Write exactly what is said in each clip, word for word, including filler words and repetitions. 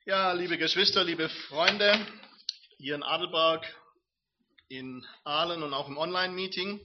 Ja, liebe Geschwister, liebe Freunde, hier in Adelberg, in Aalen und auch im Online-Meeting.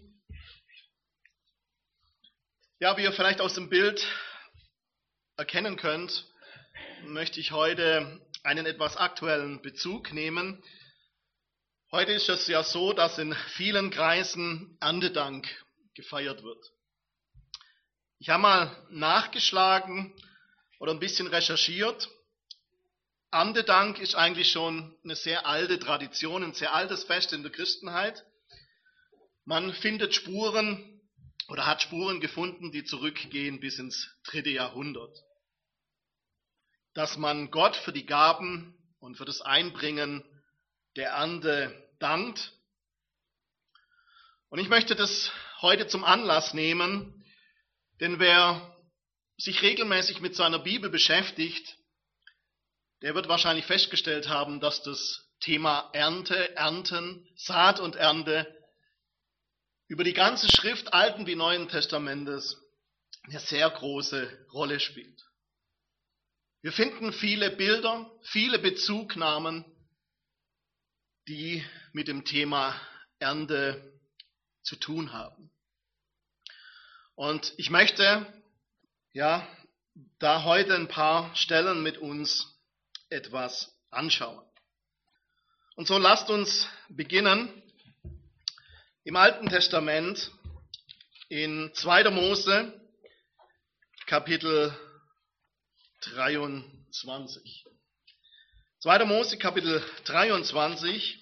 Ja, wie ihr vielleicht aus dem Bild erkennen könnt, möchte ich heute einen etwas aktuellen Bezug nehmen. Heute ist es ja so, dass in vielen Kreisen Erntedank gefeiert wird. Ich habe mal nachgeschlagen oder ein bisschen recherchiert. Erntedank ist eigentlich schon eine sehr alte Tradition, ein sehr altes Fest in der Christenheit. Man findet Spuren oder hat Spuren gefunden, die zurückgehen bis ins dritte Jahrhundert. Dass man Gott für die Gaben und für das Einbringen der Ernte dankt. Und ich möchte das heute zum Anlass nehmen, denn wer sich regelmäßig mit seiner Bibel beschäftigt, der wird wahrscheinlich festgestellt haben, dass das Thema Ernte, Ernten, Saat und Ernte über die ganze Schrift Alten wie Neuen Testamentes eine sehr große Rolle spielt. Wir finden viele Bilder, viele Bezugnahmen, die mit dem Thema Ernte zu tun haben. Und ich möchte ja da heute ein paar Stellen mit uns etwas anschauen. Und so lasst uns beginnen im Alten Testament in zweiter Mose Kapitel dreiundzwanzig. zweiter Mose Kapitel dreiundzwanzig,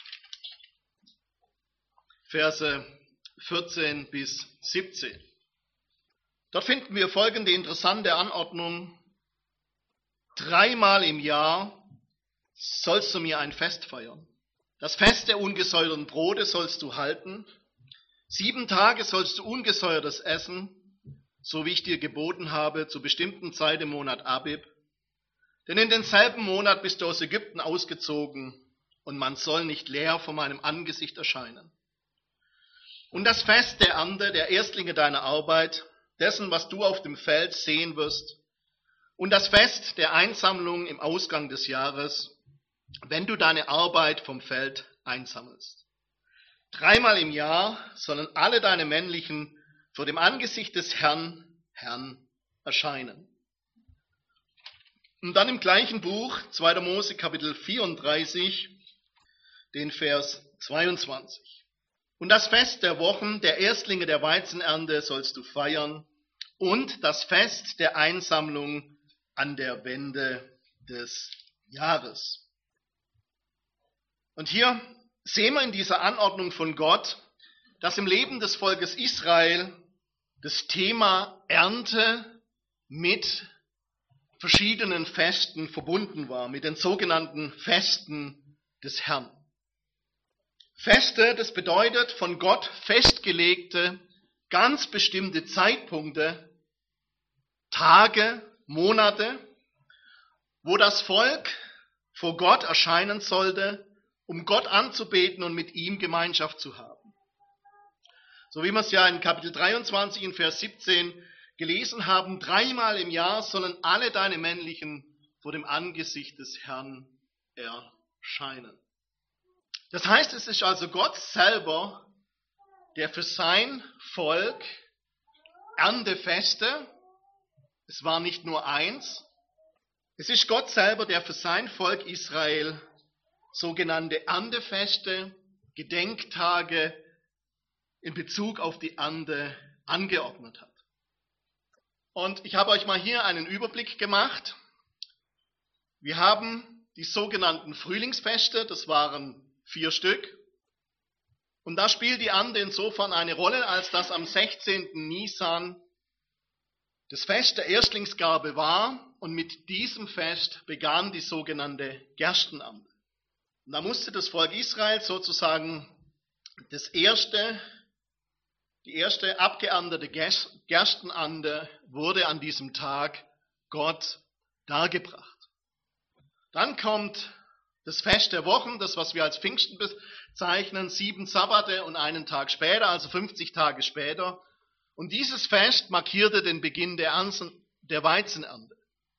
Verse vierzehn bis siebzehn. Dort finden wir folgende interessante Anordnung. Dreimal im Jahr sollst du mir ein Fest feiern. Das Fest der ungesäuerten Brote sollst du halten. Sieben Tage sollst du ungesäuertes essen, so wie ich dir geboten habe, zur bestimmten Zeit im Monat Abib. Denn in denselben Monat bist du aus Ägypten ausgezogen und man soll nicht leer vor meinem Angesicht erscheinen. Und das Fest der Ernte, der Erstlinge deiner Arbeit, dessen, was du auf dem Feld sehen wirst, und das Fest der Einsammlung im Ausgang des Jahres, wenn du deine Arbeit vom Feld einsammelst. Dreimal im Jahr sollen alle deine männlichen vor dem Angesicht des Herrn, Herrn erscheinen. Und dann im gleichen Buch, zweiter Mose Kapitel vierunddreißig, den Vers zweiundzwanzig. Und das Fest der Wochen, der Erstlinge der Weizenernte sollst du feiern und das Fest der Einsammlung an der Wende des Jahres. Und hier sehen wir in dieser Anordnung von Gott, dass im Leben des Volkes Israel das Thema Ernte mit verschiedenen Festen verbunden war, mit den sogenannten Festen des Herrn. Feste, das bedeutet von Gott festgelegte, ganz bestimmte Zeitpunkte, Tage, Monate, wo das Volk vor Gott erscheinen sollte, um Gott anzubeten und mit ihm Gemeinschaft zu haben. So wie wir es ja in Kapitel dreiundzwanzig in Vers siebzehn gelesen haben, dreimal im Jahr sollen alle deine männlichen vor dem Angesicht des Herrn erscheinen. Das heißt, es ist also Gott selber, der für sein Volk Erntefeste, es war nicht nur eins, es ist Gott selber, der für sein Volk Israel sogenannte Erntefeste, Gedenktage in Bezug auf die Ernte angeordnet hat. Und ich habe euch mal hier einen Überblick gemacht. Wir haben die sogenannten Frühlingsfeste, das waren vier Stück. Und da spielt die Ernte insofern eine Rolle, als dass am sechzehnten Nisan das Fest der Erstlingsgabe war und mit diesem Fest begann die sogenannte Gerstenernte. Und da musste das Volk Israel sozusagen das erste, die erste abgeerntete Gerstenernte wurde an diesem Tag Gott dargebracht. Dann kommt das Fest der Wochen, das was wir als Pfingsten bezeichnen, sieben Sabbate und einen Tag später, also fünfzig Tage später. Und dieses Fest markierte den Beginn der Weizenernte.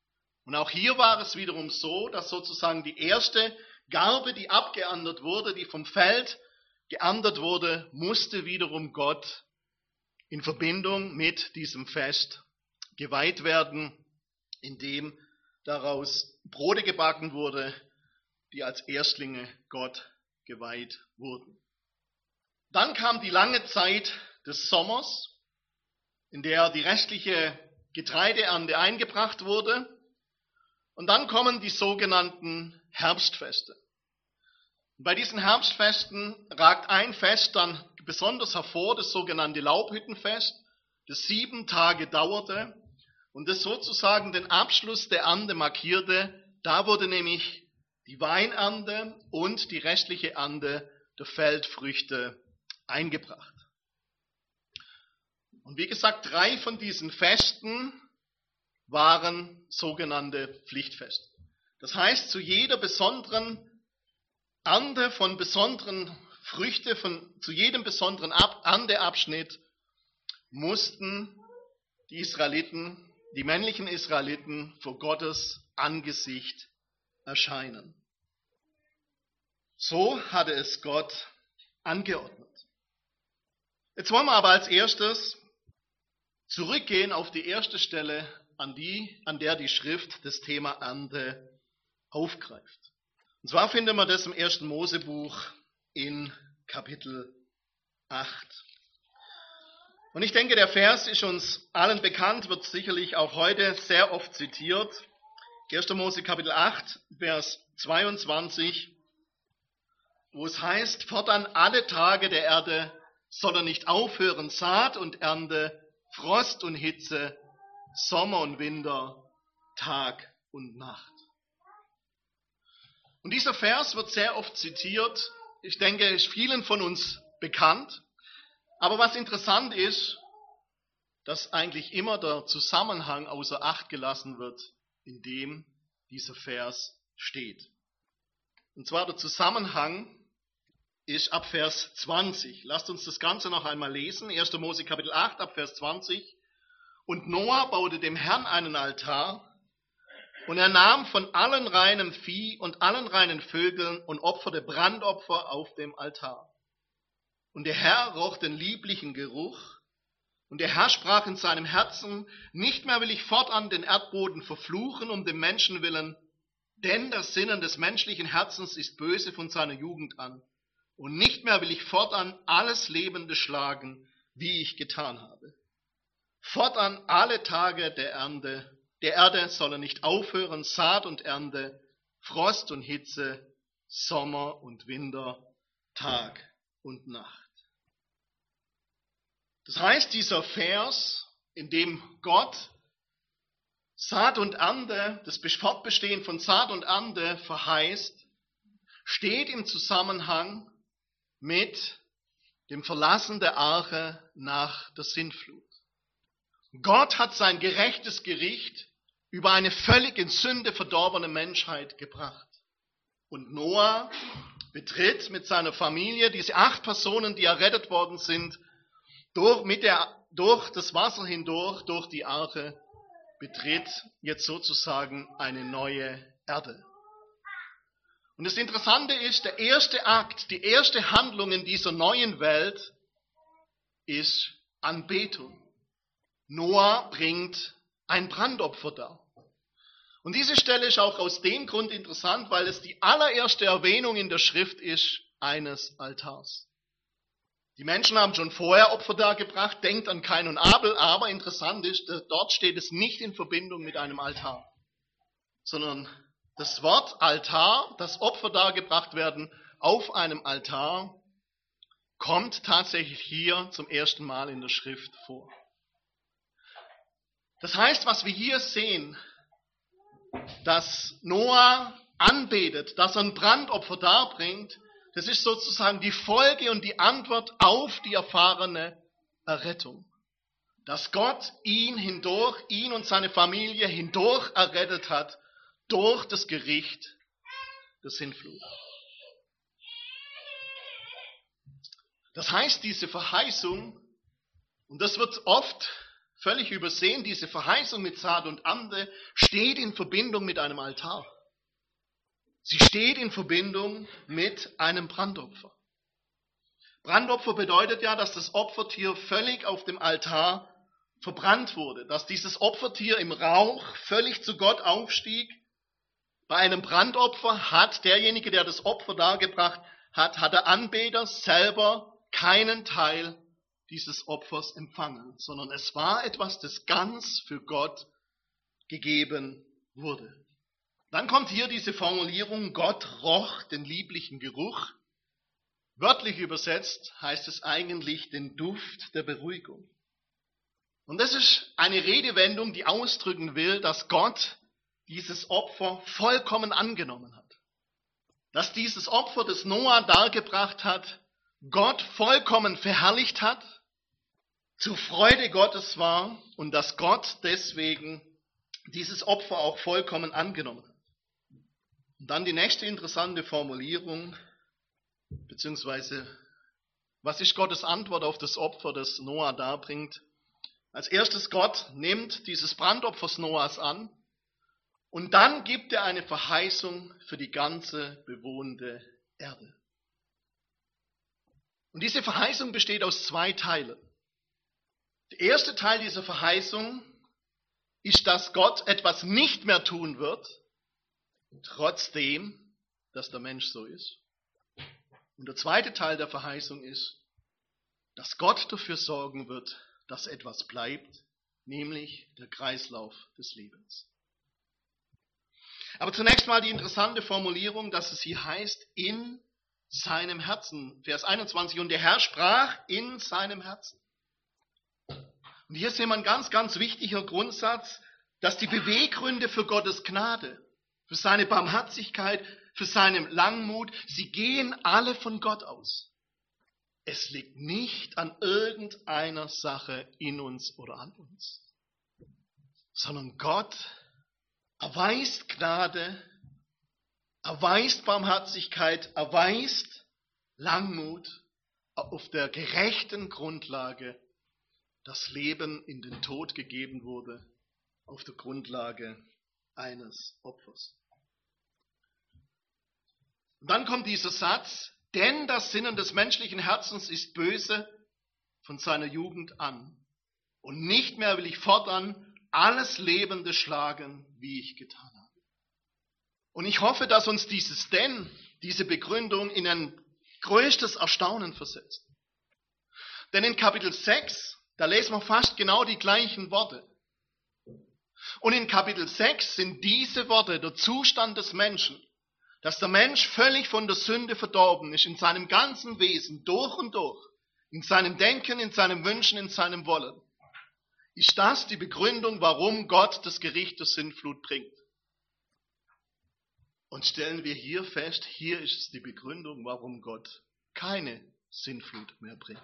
Und auch hier war es wiederum so, dass sozusagen die erste Garbe, die abgeerntet wurde, die vom Feld geerntet wurde, musste wiederum Gott in Verbindung mit diesem Fest geweiht werden, indem daraus Brote gebacken wurde, die als Erstlinge Gott geweiht wurden. Dann kam die lange Zeit des Sommers, in der die restliche Getreideernte eingebracht wurde. Und dann kommen die sogenannten Herbstfeste. Und bei diesen Herbstfesten ragt ein Fest dann besonders hervor, das sogenannte Laubhüttenfest, das sieben Tage dauerte und das sozusagen den Abschluss der Ernte markierte. Da wurde nämlich die Weinernte und die restliche Ernte der Feldfrüchte eingebracht. Und wie gesagt, drei von diesen Festen waren sogenannte Pflichtfeste. Das heißt, zu jeder besonderen Ernte von besonderen Früchte, von, zu jedem besonderen Ab- Ernteabschnitt mussten die Israeliten, die männlichen Israeliten vor Gottes Angesicht erscheinen. So hatte es Gott angeordnet. Jetzt wollen wir aber als erstes zurückgehen auf die erste Stelle, an, die, an der die Schrift das Thema Ernte aufgreift. Und zwar finden wir das im ersten Mosebuch in Kapitel acht. Und ich denke, der Vers ist uns allen bekannt, wird sicherlich auch heute sehr oft zitiert. erster Mose Kapitel acht, Vers zweiundzwanzig, wo es heißt, fortan alle Tage der Erde soll er nicht aufhören, Saat und Ernte, Frost und Hitze, Sommer und Winter, Tag und Nacht. Und dieser Vers wird sehr oft zitiert. Ich denke, ist vielen von uns bekannt. Aber was interessant ist, dass eigentlich immer der Zusammenhang außer Acht gelassen wird, in dem dieser Vers steht. Und zwar der Zusammenhang ist ab Vers zwanzig. Lasst uns das Ganze noch einmal lesen. erster Mose Kapitel acht, ab Vers zwanzig. Und Noah baute dem Herrn einen Altar, und er nahm von allen reinem Vieh und allen reinen Vögeln und opferte Brandopfer auf dem Altar. Und der Herr roch den lieblichen Geruch, und der Herr sprach in seinem Herzen, nicht mehr will ich fortan den Erdboden verfluchen um dem Menschen willen, denn das Sinnen des menschlichen Herzens ist böse von seiner Jugend an. Und nicht mehr will ich fortan alles Lebende schlagen, wie ich getan habe. Fortan alle Tage der Ernte, der Erde sollen nicht aufhören, Saat und Ernte, Frost und Hitze, Sommer und Winter, Tag und Nacht. Das heißt, dieser Vers, in dem Gott Saat und Ernte, das Fortbestehen von Saat und Ernte verheißt, steht im Zusammenhang mit dem Verlassen der Arche nach der Sintflut. Gott hat sein gerechtes Gericht über eine völlig in Sünde verdorbene Menschheit gebracht. Und Noah betritt mit seiner Familie, diese acht Personen, die errettet worden sind, durch, mit der, durch das Wasser hindurch, durch die Arche, betritt jetzt sozusagen eine neue Erde. Und das Interessante ist, der erste Akt, die erste Handlung in dieser neuen Welt ist Anbetung. Noah bringt ein Brandopfer dar. Und diese Stelle ist auch aus dem Grund interessant, weil es die allererste Erwähnung in der Schrift ist eines Altars. Die Menschen haben schon vorher Opfer dargebracht, denkt an Kain und Abel, aber interessant ist, dort steht es nicht in Verbindung mit einem Altar, sondern das Wort Altar, das Opfer dargebracht werden auf einem Altar, kommt tatsächlich hier zum ersten Mal in der Schrift vor. Das heißt, was wir hier sehen, dass Noah anbetet, dass er ein Brandopfer darbringt, das ist sozusagen die Folge und die Antwort auf die erfahrene Errettung. Dass Gott ihn hindurch, ihn und seine Familie hindurch errettet hat, durch das Gericht der Sintflut. Das heißt, diese Verheißung, und das wird oft völlig übersehen, diese Verheißung mit Saat und Ernte steht in Verbindung mit einem Altar. Sie steht in Verbindung mit einem Brandopfer. Brandopfer bedeutet ja, dass das Opfertier völlig auf dem Altar verbrannt wurde, dass dieses Opfertier im Rauch völlig zu Gott aufstieg. Bei einem Brandopfer hat derjenige, der das Opfer dargebracht hat, hat der Anbeter selber keinen Teil dieses Opfers empfangen, sondern es war etwas, das ganz für Gott gegeben wurde. Dann kommt hier diese Formulierung, Gott roch den lieblichen Geruch. Wörtlich übersetzt heißt es eigentlich den Duft der Beruhigung. Und das ist eine Redewendung, die ausdrücken will, dass Gott dieses Opfer vollkommen angenommen hat. Dass dieses Opfer, das Noah dargebracht hat, Gott vollkommen verherrlicht hat, zur Freude Gottes war und dass Gott deswegen dieses Opfer auch vollkommen angenommen hat. Und dann die nächste interessante Formulierung, beziehungsweise was ist Gottes Antwort auf das Opfer, das Noah darbringt? Als erstes, Gott nimmt dieses Brandopfers Noahs an und dann gibt er eine Verheißung für die ganze bewohnte Erde. Und diese Verheißung besteht aus zwei Teilen. Der erste Teil dieser Verheißung ist, dass Gott etwas nicht mehr tun wird, trotzdem, dass der Mensch so ist. Und der zweite Teil der Verheißung ist, dass Gott dafür sorgen wird, dass etwas bleibt, nämlich der Kreislauf des Lebens. Aber zunächst mal die interessante Formulierung, dass es hier heißt, in seinem Herzen. Vers einundzwanzig, und der Herr sprach in seinem Herzen. Und hier sehen wir einen ganz, ganz wichtiger Grundsatz, dass die Beweggründe für Gottes Gnade, für seine Barmherzigkeit, für seinen Langmut, sie gehen alle von Gott aus. Es liegt nicht an irgendeiner Sache in uns oder an uns, sondern Gott erweist Gnade, erweist Barmherzigkeit, erweist Langmut auf der gerechten Grundlage, dass Leben in den Tod gegeben wurde, auf der Grundlage eines Opfers. Und dann kommt dieser Satz, denn das Sinnen des menschlichen Herzens ist böse von seiner Jugend an. Und nicht mehr will ich fortan alles Lebende schlagen, wie ich getan habe. Und ich hoffe, dass uns dieses Denn, diese Begründung in ein größtes Erstaunen versetzt. Denn in Kapitel sechs, da lesen wir fast genau die gleichen Worte. Und in Kapitel sechs sind diese Worte der Zustand des Menschen, dass der Mensch völlig von der Sünde verdorben ist, in seinem ganzen Wesen, durch und durch, in seinem Denken, in seinem Wünschen, in seinem Wollen. Ist das die Begründung, warum Gott das Gericht der Sintflut bringt? Und stellen wir hier fest, hier ist es die Begründung, warum Gott keine Sintflut mehr bringt.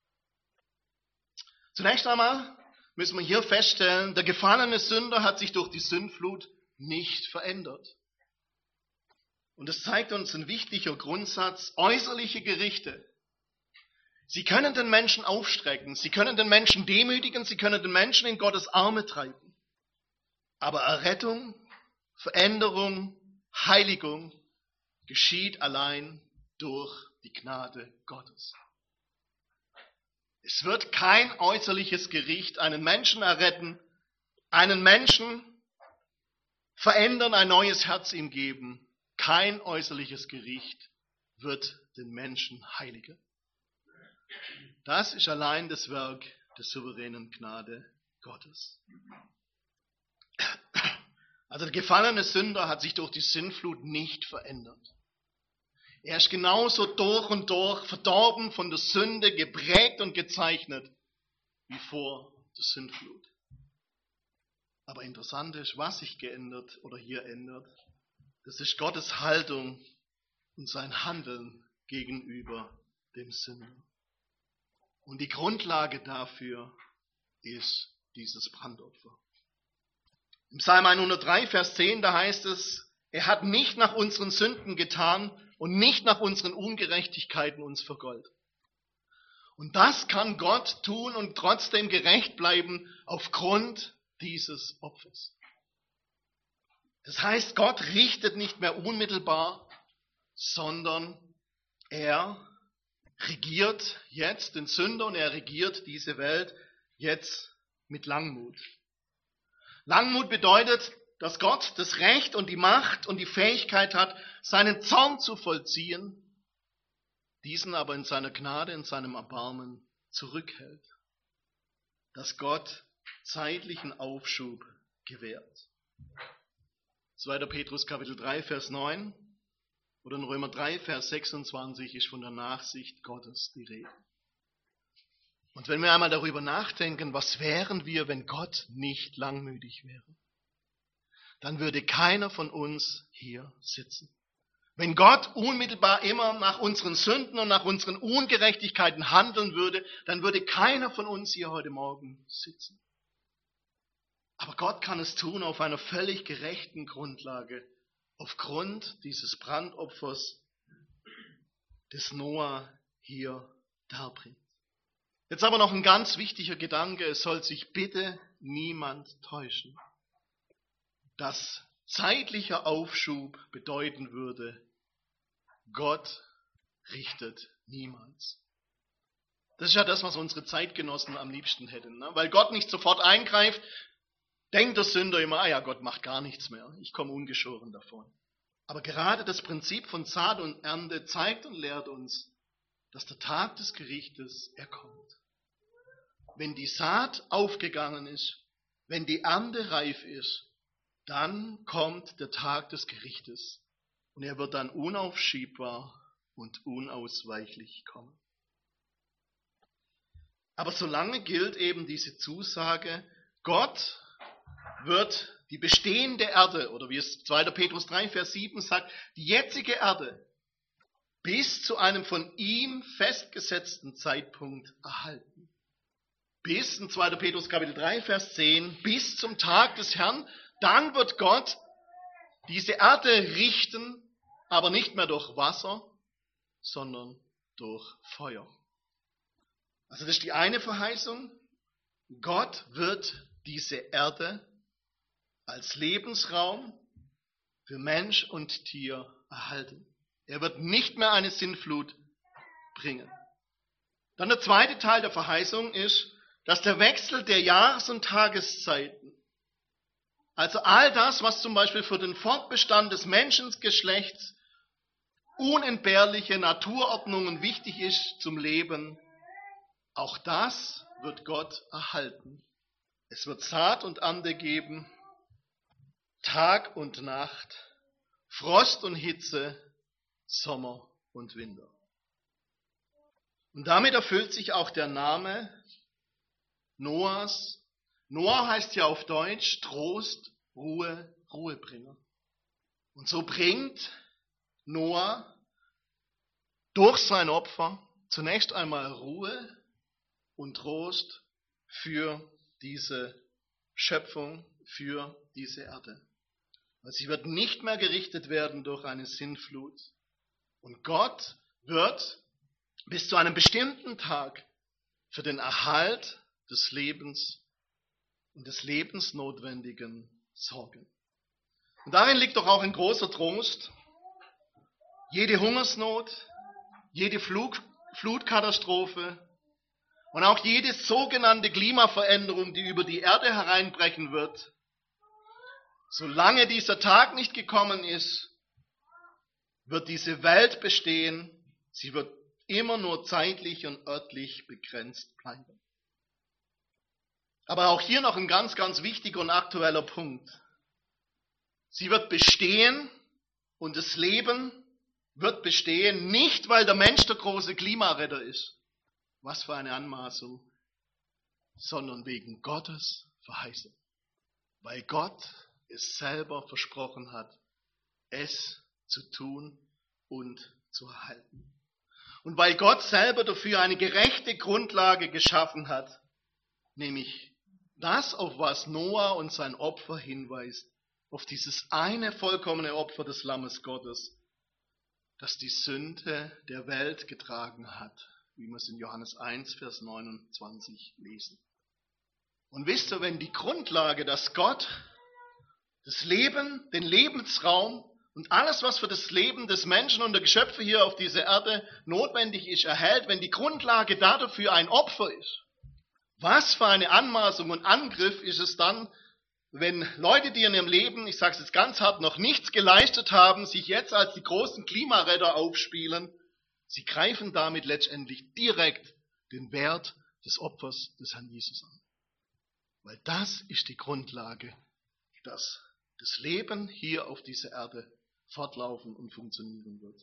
Zunächst einmal müssen wir hier feststellen, der gefallene Sünder hat sich durch die Sintflut nicht verändert. Und das zeigt uns ein wichtiger Grundsatz, äußerliche Gerichte. Sie können den Menschen aufstrecken, sie können den Menschen demütigen, sie können den Menschen in Gottes Arme treiben. Aber Errettung, Veränderung, Heiligung geschieht allein durch die Gnade Gottes. Es wird kein äußerliches Gericht einen Menschen erretten, einen Menschen verändern, ein neues Herz ihm geben. Kein äußerliches Gericht wird den Menschen heiligen. Das ist allein das Werk der souveränen Gnade Gottes. Also der gefallene Sünder hat sich durch die Sintflut nicht verändert. Er ist genauso durch und durch verdorben von der Sünde, geprägt und gezeichnet wie vor der Sintflut. Aber interessant ist, was sich geändert oder hier ändert, das ist Gottes Haltung und sein Handeln gegenüber dem Sünder. Und die Grundlage dafür ist dieses Brandopfer. Im Psalm hundertdrei, Vers zehn, da heißt es, er hat nicht nach unseren Sünden getan und nicht nach unseren Ungerechtigkeiten uns vergoldet. Und das kann Gott tun und trotzdem gerecht bleiben aufgrund dieses Opfers. Das heißt, Gott richtet nicht mehr unmittelbar, sondern er regiert jetzt den Sünder und er regiert diese Welt jetzt mit Langmut. Langmut bedeutet, dass Gott das Recht und die Macht und die Fähigkeit hat, seinen Zorn zu vollziehen, diesen aber in seiner Gnade, in seinem Erbarmen zurückhält. Dass Gott zeitlichen Aufschub gewährt. zweiter Petrus Kapitel drei, Vers neun oder in Römer drei, Vers sechsundzwanzig ist von der Nachsicht Gottes die Rede. Und wenn wir einmal darüber nachdenken, was wären wir, wenn Gott nicht langmütig wäre, dann würde keiner von uns hier sitzen. Wenn Gott unmittelbar immer nach unseren Sünden und nach unseren Ungerechtigkeiten handeln würde, dann würde keiner von uns hier heute Morgen sitzen. Aber Gott kann es tun auf einer völlig gerechten Grundlage, aufgrund dieses Brandopfers, das Noah hier darbringt. Jetzt aber noch ein ganz wichtiger Gedanke, es soll sich bitte niemand täuschen, dass zeitlicher Aufschub bedeuten würde, Gott richtet niemals. Das ist ja das, was unsere Zeitgenossen am liebsten hätten. Ne? Weil Gott nicht sofort eingreift, denkt der Sünder immer, ah ja, Gott macht gar nichts mehr, ich komme ungeschoren davon. Aber gerade das Prinzip von Saat und Ernte zeigt und lehrt uns, dass der Tag des Gerichtes er kommt. Wenn die Saat aufgegangen ist, wenn die Ernte reif ist, dann kommt der Tag des Gerichtes und er wird dann unaufschiebbar und unausweichlich kommen. Aber solange gilt eben diese Zusage, Gott wird die bestehende Erde, oder wie es zweiter Petrus drei, Vers sieben sagt, die jetzige Erde bis zu einem von ihm festgesetzten Zeitpunkt erhalten. Bis, in zweiter Petrus Kapitel drei, Vers zehn, bis zum Tag des Herrn, dann wird Gott diese Erde richten, aber nicht mehr durch Wasser, sondern durch Feuer. Also das ist die eine Verheißung. Gott wird diese Erde als Lebensraum für Mensch und Tier erhalten. Er wird nicht mehr eine Sintflut bringen. Dann der zweite Teil der Verheißung ist, dass der Wechsel der Jahres- und Tageszeiten, also all das, was zum Beispiel für den Fortbestand des Menschengeschlechts unentbehrliche Naturordnungen wichtig ist zum Leben, auch das wird Gott erhalten. Es wird Saat und Ernte geben, Tag und Nacht, Frost und Hitze, Sommer und Winter. Und damit erfüllt sich auch der Name Noahs. Noah heißt ja auf Deutsch Trost, Ruhe, Ruhebringer. Und so bringt Noah durch sein Opfer zunächst einmal Ruhe und Trost für diese Schöpfung, für diese Erde. Weil sie wird nicht mehr gerichtet werden durch eine Sintflut. Und Gott wird bis zu einem bestimmten Tag für den Erhalt des Lebens und des Lebensnotwendigen sorgen. Und darin liegt doch auch ein großer Trost. Jede Hungersnot, jede Flug, Flutkatastrophe und auch jede sogenannte Klimaveränderung, die über die Erde hereinbrechen wird, solange dieser Tag nicht gekommen ist, wird diese Welt bestehen. Sie wird immer nur zeitlich und örtlich begrenzt bleiben. Aber auch hier noch ein ganz, ganz wichtiger und aktueller Punkt. Sie wird bestehen und das Leben wird bestehen, nicht weil der Mensch der große Klimaretter ist, was für eine Anmaßung, sondern wegen Gottes Verheißung. Weil Gott es selber versprochen hat, es zu tun und zu erhalten. Und weil Gott selber dafür eine gerechte Grundlage geschaffen hat, nämlich das, auf was Noah und sein Opfer hinweist, auf dieses eine vollkommene Opfer des Lammes Gottes, das die Sünde der Welt getragen hat, wie wir es in Johannes eins, Vers neunundzwanzig lesen. Und wisst ihr, wenn die Grundlage, dass Gott das Leben, den Lebensraum und alles, was für das Leben des Menschen und der Geschöpfe hier auf dieser Erde notwendig ist, erhält, wenn die Grundlage dafür ein Opfer ist, was für eine Anmaßung und Angriff ist es dann, wenn Leute, die in ihrem Leben, ich sage es jetzt ganz hart, noch nichts geleistet haben, sich jetzt als die großen Klimaretter aufspielen, sie greifen damit letztendlich direkt den Wert des Opfers des Herrn Jesus an. Weil das ist die Grundlage, dass das Leben hier auf dieser Erde fortlaufen und funktionieren wird.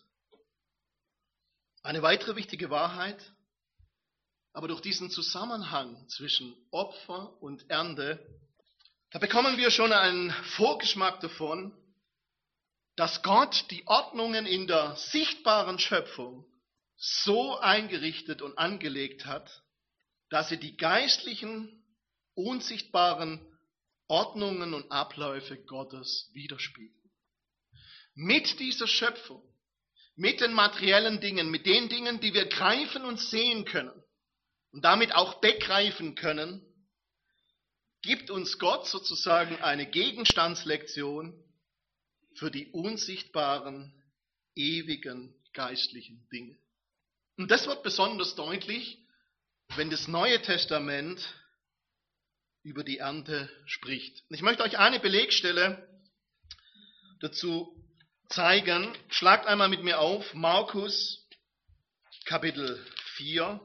Eine weitere wichtige Wahrheit, aber durch diesen Zusammenhang zwischen Opfer und Ernte, da bekommen wir schon einen Vorgeschmack davon, dass Gott die Ordnungen in der sichtbaren Schöpfung so eingerichtet und angelegt hat, dass sie die geistlichen, unsichtbaren Ordnungen und Abläufe Gottes widerspiegeln. Mit dieser Schöpfung, mit den materiellen Dingen, mit den Dingen, die wir greifen und sehen können und damit auch begreifen können, gibt uns Gott sozusagen eine Gegenstandslektion für die unsichtbaren, ewigen, geistlichen Dinge. Und das wird besonders deutlich, wenn das Neue Testament über die Ernte spricht. Ich möchte euch eine Belegstelle dazu zeigen. Schlagt einmal mit mir auf, Markus Kapitel vier,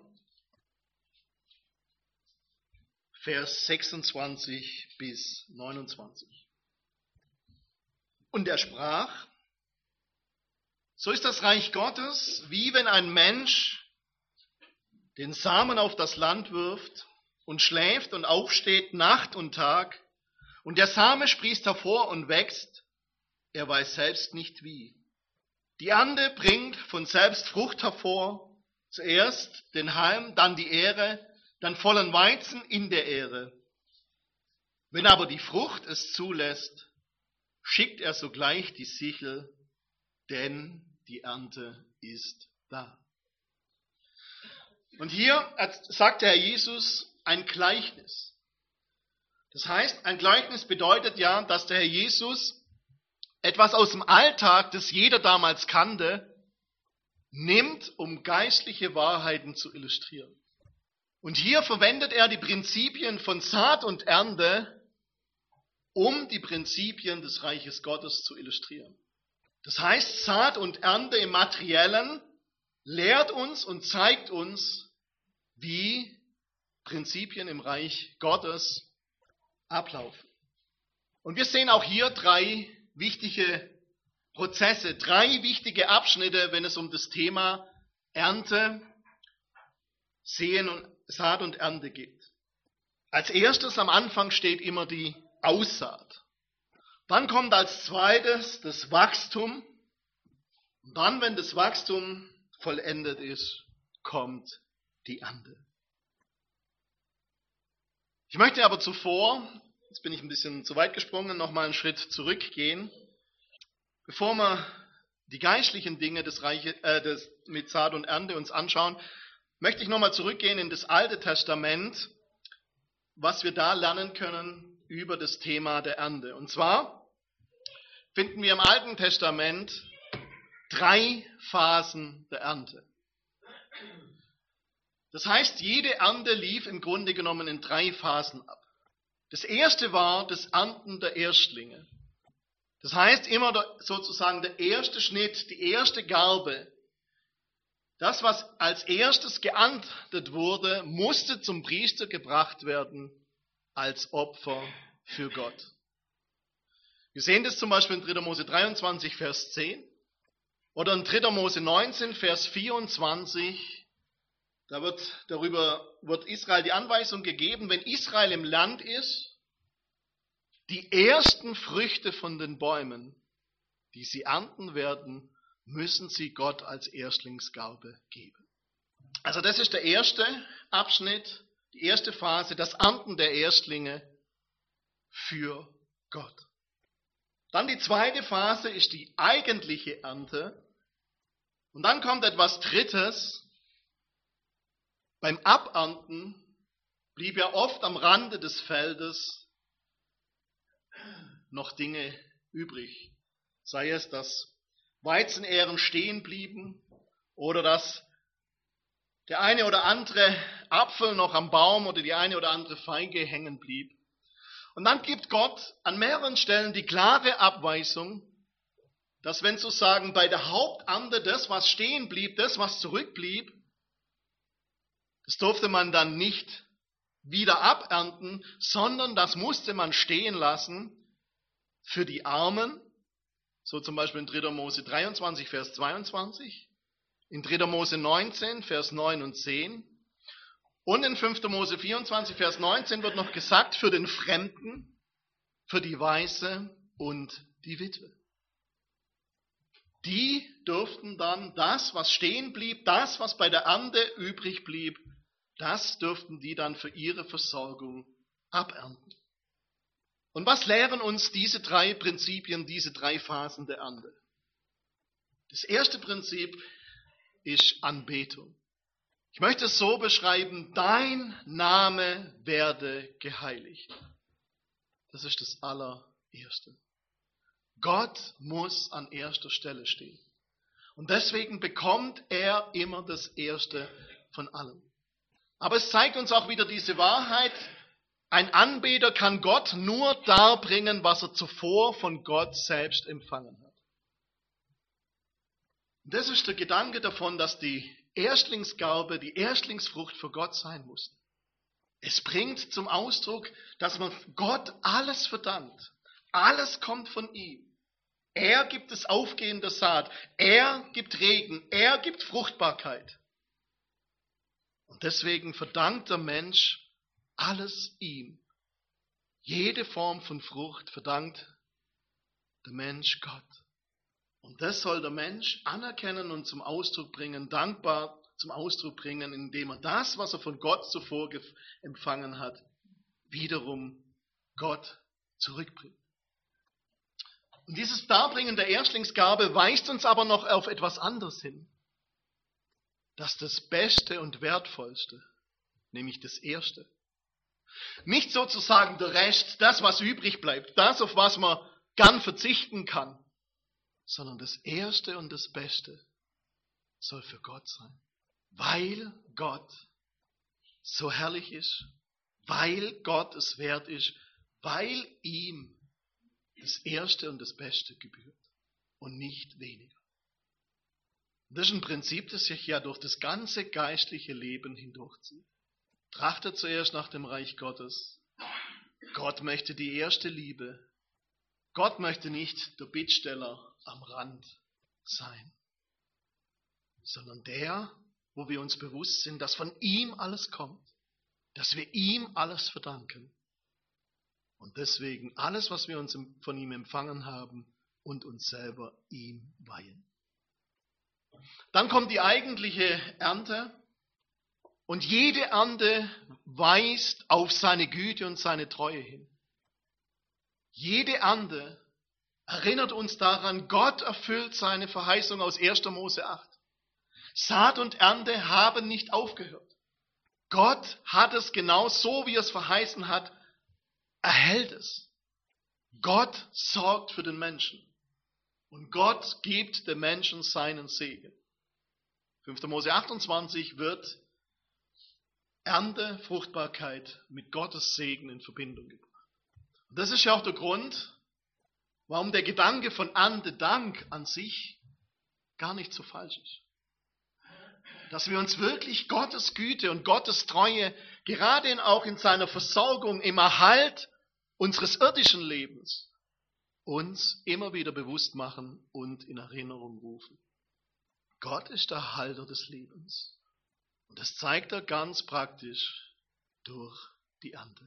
Vers sechsundzwanzig bis neunundzwanzig. Und er sprach: So ist das Reich Gottes, wie wenn ein Mensch den Samen auf das Land wirft und schläft und aufsteht Nacht und Tag, und der Same sprießt hervor und wächst, er weiß selbst nicht wie. Die Ernte bringt von selbst Frucht hervor, zuerst den Halm, dann die Ähre, dann vollen Weizen in der Ähre. Wenn aber die Frucht es zulässt, schickt er sogleich die Sichel, denn die Ernte ist da. Und hier sagt der Herr Jesus ein Gleichnis. Das heißt, ein Gleichnis bedeutet ja, dass der Herr Jesus etwas aus dem Alltag, das jeder damals kannte, nimmt, um geistliche Wahrheiten zu illustrieren. Und hier verwendet er die Prinzipien von Saat und Ernte, um die Prinzipien des Reiches Gottes zu illustrieren. Das heißt, Saat und Ernte im Materiellen lehrt uns und zeigt uns, wie Prinzipien im Reich Gottes ablaufen. Und wir sehen auch hier drei wichtige Prozesse, drei wichtige Abschnitte, wenn es um das Thema Ernte, Sehen und Saat und Ernte geht. Als erstes am Anfang steht immer die Aussaat. Dann kommt als zweites das Wachstum. Und dann, wenn das Wachstum vollendet ist, kommt die Ernte. Ich möchte aber zuvor, jetzt bin ich ein bisschen zu weit gesprungen, nochmal einen Schritt zurückgehen. Bevor wir die geistlichen Dinge des Reiche, äh, des, mit Saat und Ernte uns anschauen, möchte ich nochmal zurückgehen in das Alte Testament, was wir da lernen können über das Thema der Ernte. Und zwar finden wir im Alten Testament drei Phasen der Ernte. Das heißt, jede Ernte lief im Grunde genommen in drei Phasen ab. Das erste war das Ernten der Erstlinge. Das heißt, immer der, sozusagen der erste Schnitt, die erste Garbe. Das, was als erstes geerntet wurde, musste zum Priester gebracht werden als Opfer für Gott. Wir sehen das zum Beispiel in dritter Mose dreiundzwanzig, Vers zehn oder in dritter Mose neunzehn, Vers vierundzwanzig. Da wird darüber wird Israel die Anweisung gegeben, wenn Israel im Land ist, die ersten Früchte von den Bäumen, die sie ernten werden, müssen sie Gott als Erstlingsgabe geben. Also das ist der erste Abschnitt, die erste Phase, das Ernten der Erstlinge für Gott. Dann die zweite Phase ist die eigentliche Ernte. Und dann kommt etwas Drittes, Beim Abernten blieb ja oft am Rande des Feldes noch Dinge übrig. Sei es, dass Weizenähren stehen blieben oder dass der eine oder andere Apfel noch am Baum oder die eine oder andere Feige hängen blieb. Und dann gibt Gott an mehreren Stellen die klare Abweisung, dass wenn sozusagen bei der Haupternte das, was stehen blieb, das, was zurückblieb, das durfte man dann nicht wieder abernten, sondern das musste man stehen lassen für die Armen, so zum Beispiel in dritter Mose dreiundzwanzig, Vers zweiundzwanzig, in dritter Mose neunzehn, Vers neun und zehn und in fünfter Mose vierundzwanzig, Vers neunzehn wird noch gesagt, für den Fremden, für die Waise und die Witwe. Die durften dann das, was stehen blieb, das, was bei der Ernte übrig blieb, das dürften die dann für ihre Versorgung abernten. Und was lehren uns diese drei Prinzipien, diese drei Phasen der Ernte? Das erste Prinzip ist Anbetung. Ich möchte es so beschreiben, dein Name werde geheiligt. Das ist das allererste. Gott muss an erster Stelle stehen. Und deswegen bekommt er immer das Erste von allem. Aber es zeigt uns auch wieder diese Wahrheit, ein Anbeter kann Gott nur darbringen, was er zuvor von Gott selbst empfangen hat. Und das ist der Gedanke davon, dass die Erstlingsgabe, die Erstlingsfrucht für Gott sein muss. Es bringt zum Ausdruck, dass man Gott alles verdankt. Alles kommt von ihm. Er gibt das Aufgehen der Saat. Er gibt Regen. Er gibt Fruchtbarkeit. Und deswegen verdankt der Mensch alles ihm. Jede Form von Frucht verdankt der Mensch Gott. Und das soll der Mensch anerkennen und zum Ausdruck bringen, dankbar zum Ausdruck bringen, indem er das, was er von Gott zuvor empfangen hat, wiederum Gott zurückbringt. Und dieses Darbringen der Erstlingsgabe weist uns aber noch auf etwas anderes hin. Dass das Beste und Wertvollste, nämlich das Erste, nicht sozusagen der Rest, das, was übrig bleibt, das, auf was man gern verzichten kann, sondern das Erste und das Beste soll für Gott sein. Weil Gott so herrlich ist, weil Gott es wert ist, weil ihm das Erste und das Beste gebührt und nicht weniger. Das ist ein Prinzip, das sich ja durch das ganze geistliche Leben hindurchzieht. Trachtet zuerst nach dem Reich Gottes. Gott möchte die erste Liebe. Gott möchte nicht der Bittsteller am Rand sein, sondern der, wo wir uns bewusst sind, dass von ihm alles kommt, dass wir ihm alles verdanken und deswegen alles, was wir uns von ihm empfangen haben und uns selber ihm weihen. Dann kommt die eigentliche Ernte und jede Ernte weist auf seine Güte und seine Treue hin. Jede Ernte erinnert uns daran, Gott erfüllt seine Verheißung aus erster Mose acht. Saat und Ernte haben nicht aufgehört. Gott hat es genau so, wie er es verheißen hat, erhält es. Gott sorgt für den Menschen. Und Gott gibt dem Menschen seinen Segen. fünfter Mose achtundzwanzig wird Ernte, Fruchtbarkeit mit Gottes Segen in Verbindung gebracht. Und das ist ja auch der Grund, warum der Gedanke von Erntedank an sich gar nicht so falsch ist. Dass wir uns wirklich Gottes Güte und Gottes Treue, gerade auch in seiner Versorgung, im Erhalt unseres irdischen Lebens, uns immer wieder bewusst machen und in Erinnerung rufen. Gott ist der Erhalter des Lebens. Und das zeigt er ganz praktisch durch die Ernte.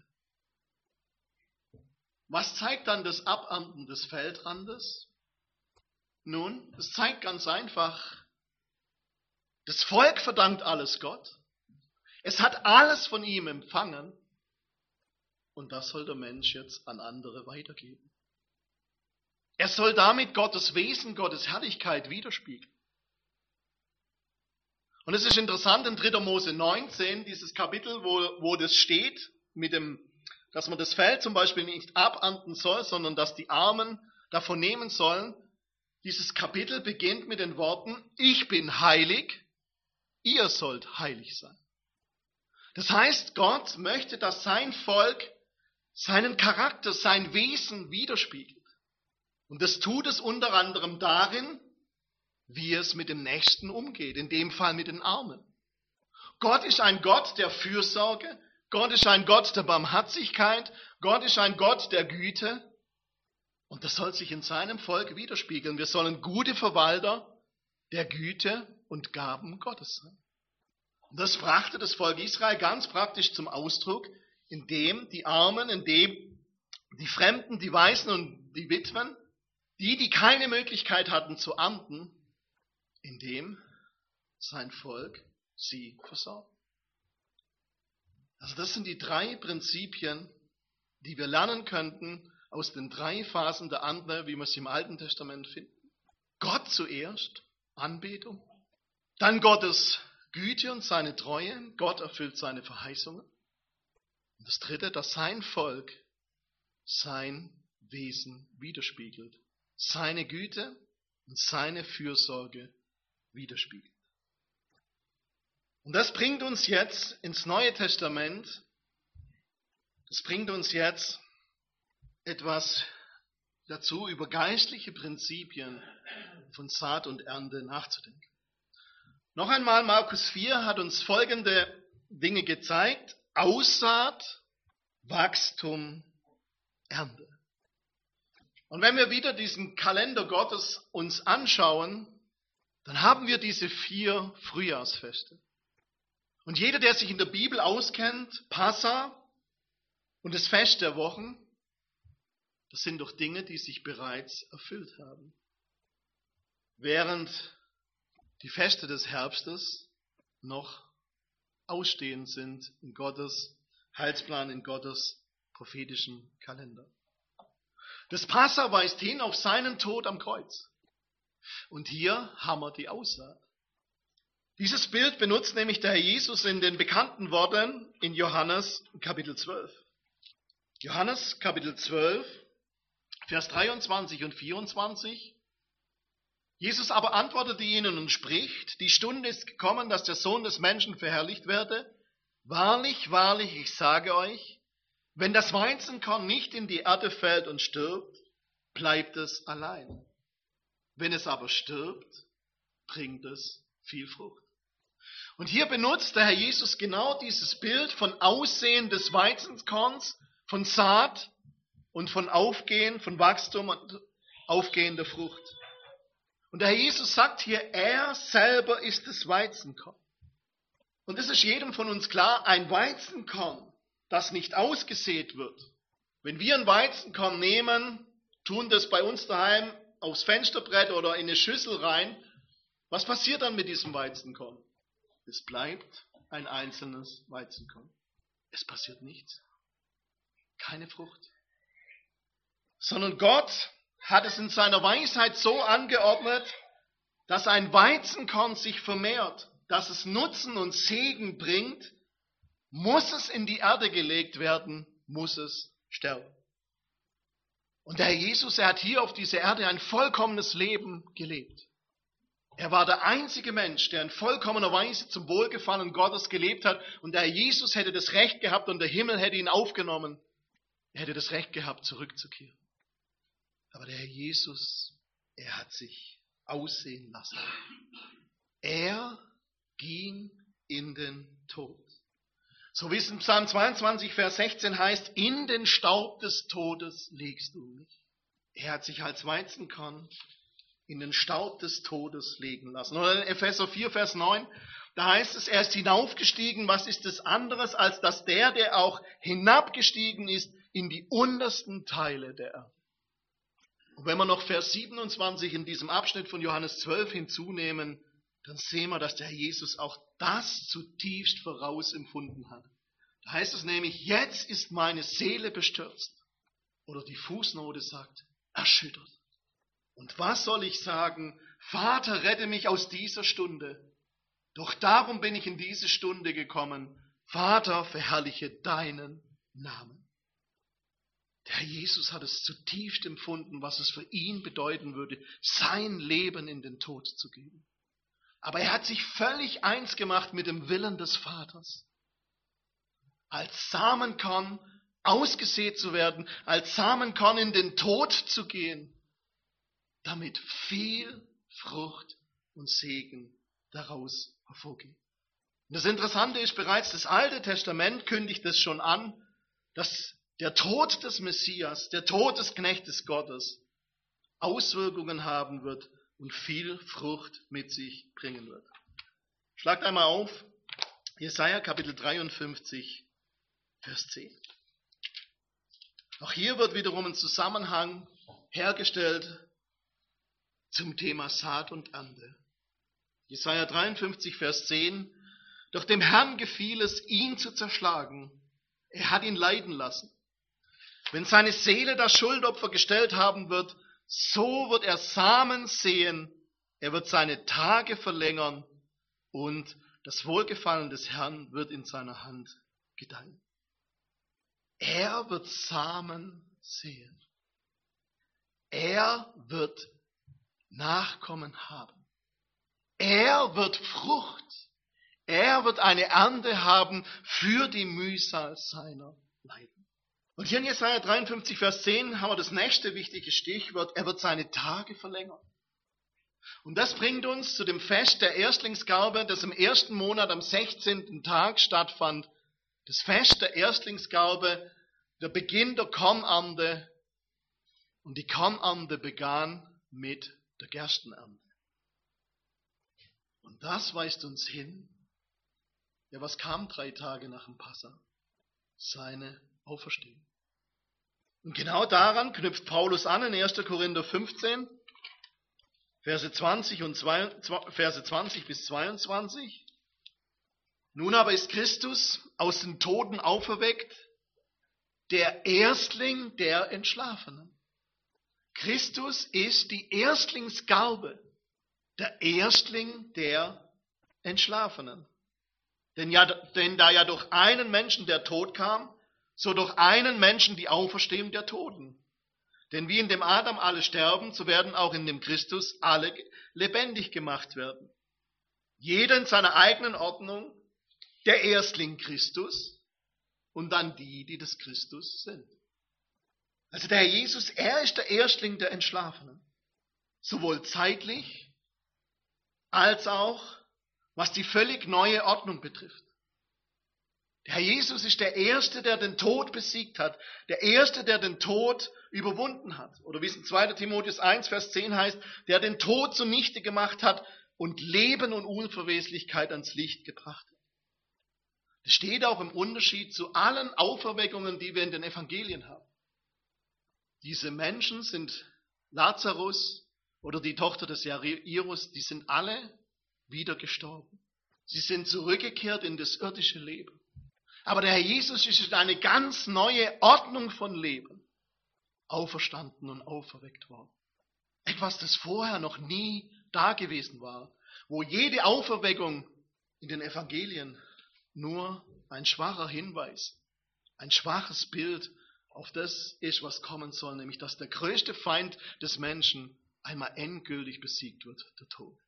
Was zeigt dann das Abernten des Feldrandes? Nun, es zeigt ganz einfach, das Volk verdankt alles Gott. Es hat alles von ihm empfangen. Und das soll der Mensch jetzt an andere weitergeben. Er soll damit Gottes Wesen, Gottes Herrlichkeit widerspiegeln. Und es ist interessant in dritter Mose neunzehn, dieses Kapitel, wo, wo das steht, mit dem, dass man das Feld zum Beispiel nicht abernten soll, sondern dass die Armen davon nehmen sollen. Dieses Kapitel beginnt mit den Worten, ich bin heilig, ihr sollt heilig sein. Das heißt, Gott möchte, dass sein Volk seinen Charakter, sein Wesen widerspiegelt. Und das tut es unter anderem darin, wie es mit dem Nächsten umgeht, in dem Fall mit den Armen. Gott ist ein Gott der Fürsorge, Gott ist ein Gott der Barmherzigkeit, Gott ist ein Gott der Güte. Und das soll sich in seinem Volk widerspiegeln. Wir sollen gute Verwalter der Güte und Gaben Gottes sein. Und das brachte das Volk Israel ganz praktisch zum Ausdruck, indem die Armen, indem die Fremden, die Waisen und die Witwen, die, die keine Möglichkeit hatten zu ernten, indem sein Volk sie versorgt. Also das sind die drei Prinzipien, die wir lernen könnten aus den drei Phasen der Ernte, wie wir sie im Alten Testament finden. Gott zuerst, Anbetung, dann Gottes Güte und seine Treue, Gott erfüllt seine Verheißungen. Und das dritte, dass sein Volk sein Wesen widerspiegelt, seine Güte und seine Fürsorge widerspiegelt. Und das bringt uns jetzt ins Neue Testament, das bringt uns jetzt etwas dazu, über geistliche Prinzipien von Saat und Ernte nachzudenken. Noch einmal, Markus vier hat uns folgende Dinge gezeigt: Aussaat, Wachstum, Ernte. Und wenn wir wieder diesen Kalender Gottes uns anschauen, dann haben wir diese vier Frühjahrsfeste. Und jeder, der sich in der Bibel auskennt, Passa und das Fest der Wochen, das sind doch Dinge, die sich bereits erfüllt haben. Während die Feste des Herbstes noch ausstehend sind in Gottes Heilsplan, in Gottes prophetischen Kalender. Das Passa weist hin auf seinen Tod am Kreuz. Und hier haben wir die Aussaat. Dieses Bild benutzt nämlich der Herr Jesus in den bekannten Worten in Johannes Kapitel zwölf. Johannes Kapitel zwölf, Vers dreiundzwanzig und vierundzwanzig. Jesus aber antwortete ihnen und spricht, die Stunde ist gekommen, dass der Sohn des Menschen verherrlicht werde. Wahrlich, wahrlich, ich sage euch, wenn das Weizenkorn nicht in die Erde fällt und stirbt, bleibt es allein. Wenn es aber stirbt, bringt es viel Frucht. Und hier benutzt der Herr Jesus genau dieses Bild von Aussehen des Weizenkorns, von Saat und von Aufgehen, von Wachstum und aufgehender Frucht. Und der Herr Jesus sagt hier, er selber ist das Weizenkorn. Und es ist jedem von uns klar, ein Weizenkorn, das nicht ausgesät wird. Wenn wir ein Weizenkorn nehmen, tun das bei uns daheim aufs Fensterbrett oder in eine Schüssel rein, was passiert dann mit diesem Weizenkorn? Es bleibt ein einzelnes Weizenkorn. Es passiert nichts. Keine Frucht. Sondern Gott hat es in seiner Weisheit so angeordnet, dass ein Weizenkorn sich vermehrt, dass es Nutzen und Segen bringt, muss es in die Erde gelegt werden, muss es sterben. Und der Herr Jesus, er hat hier auf dieser Erde ein vollkommenes Leben gelebt. Er war der einzige Mensch, der in vollkommener Weise zum Wohlgefallen Gottes gelebt hat. Und der Herr Jesus hätte das Recht gehabt und der Himmel hätte ihn aufgenommen. Er hätte das Recht gehabt, zurückzukehren. Aber der Herr Jesus, er hat sich aussehen lassen. Er ging in den Tod. So wie es in Psalm zweiundzwanzig, Vers sechzehn heißt, in den Staub des Todes legst du mich. Er hat sich als Weizenkorn in den Staub des Todes legen lassen. Oder in Epheser vier, Vers neun, da heißt es, er ist hinaufgestiegen. Was ist es anderes, als dass der, der auch hinabgestiegen ist, in die untersten Teile der Erde. Und wenn wir noch Vers siebenundzwanzig in diesem Abschnitt von Johannes zwölf hinzunehmen, dann sehen wir, dass der Herr Jesus auch das zutiefst vorausempfunden hat. Da heißt es nämlich, jetzt ist meine Seele bestürzt. Oder die Fußnote sagt, erschüttert. Und was soll ich sagen? Vater, rette mich aus dieser Stunde. Doch darum bin ich in diese Stunde gekommen. Vater, verherrliche deinen Namen. Der Herr Jesus hat es zutiefst empfunden, was es für ihn bedeuten würde, sein Leben in den Tod zu geben. Aber er hat sich völlig eins gemacht mit dem Willen des Vaters. Als Samenkorn ausgesät zu werden, als Samenkorn in den Tod zu gehen, damit viel Frucht und Segen daraus hervorgeht. Und das Interessante ist, bereits das Alte Testament kündigt es schon an, dass der Tod des Messias, der Tod des Knechtes Gottes, Auswirkungen haben wird und viel Frucht mit sich bringen wird. Schlagt einmal auf, Jesaja Kapitel dreiundfünfzig, Vers zehn. Auch hier wird wiederum ein Zusammenhang hergestellt zum Thema Saat und Ernte. Jesaja dreiundfünfzig, Vers zehn. Doch dem Herrn gefiel es, ihn zu zerschlagen. Er hat ihn leiden lassen. Wenn seine Seele das Schuldopfer gestellt haben wird, so wird er Samen säen, er wird seine Tage verlängern und das Wohlgefallen des Herrn wird in seiner Hand gedeihen. Er wird Samen säen. Er wird Nachkommen haben. Er wird Frucht. Er wird eine Ernte haben für die Mühsal seiner Leiden. Und hier in Jesaja dreiundfünfzig, Vers zehn haben wir das nächste wichtige Stichwort. Er wird seine Tage verlängern. Und das bringt uns zu dem Fest der Erstlingsgabe, das im ersten Monat am sechzehnten Tag stattfand. Das Fest der Erstlingsgabe, der Beginn der Kornernte. Und die Kornernte begann mit der Gerstenernte. Und das weist uns hin, ja, was kam drei Tage nach dem Passa? Seine Auferstehung. Und genau daran knüpft Paulus an in erster Korinther fünfzehn, Verse zwanzig, und zwei, Verse zwanzig bis zweiundzwanzig. Nun aber ist Christus aus den Toten auferweckt, der Erstling der Entschlafenen. Christus ist die Erstlingsgabe, der Erstling der Entschlafenen. Denn, ja, denn da ja durch einen Menschen der Tod kam, so durch einen Menschen die Auferstehung der Toten. Denn wie in dem Adam alle sterben, so werden auch in dem Christus alle lebendig gemacht werden. Jeder in seiner eigenen Ordnung, der Erstling Christus und dann die, die des Christus sind. Also der Herr Jesus, er ist der Erstling der Entschlafenen. Sowohl zeitlich als auch was die völlig neue Ordnung betrifft. Der Herr Jesus ist der Erste, der den Tod besiegt hat. Der Erste, der den Tod überwunden hat. Oder wie es in zweiter Timotheus eins, Vers zehn heißt, der den Tod zunichte gemacht hat und Leben und Unverweslichkeit ans Licht gebracht hat. Das steht auch im Unterschied zu allen Auferweckungen, die wir in den Evangelien haben. Diese Menschen sind Lazarus oder die Tochter des Jairus, die sind alle wieder gestorben. Sie sind zurückgekehrt in das irdische Leben. Aber der Herr Jesus ist in eine ganz neue Ordnung von Leben auferstanden und auferweckt worden. Etwas, das vorher noch nie da gewesen war, wo jede Auferweckung in den Evangelien nur ein schwacher Hinweis, ein schwaches Bild auf das ist, was kommen soll, nämlich dass der größte Feind des Menschen einmal endgültig besiegt wird, der Tod.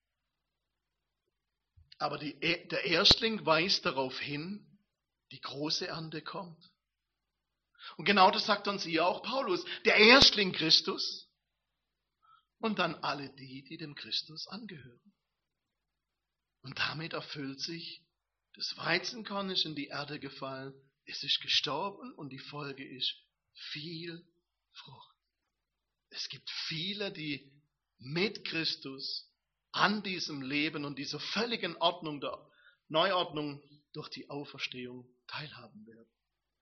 Aber die, der Erstling weist darauf hin, die große Ernte kommt. Und genau das sagt uns hier auch Paulus. Der Erstling Christus und dann alle die, die dem Christus angehören. Und damit erfüllt sich, das Weizenkorn ist in die Erde gefallen, es ist gestorben und die Folge ist viel Frucht. Es gibt viele, die mit Christus an diesem Leben und dieser völligen Ordnung, der Neuordnung durch die Auferstehung teilhaben werden.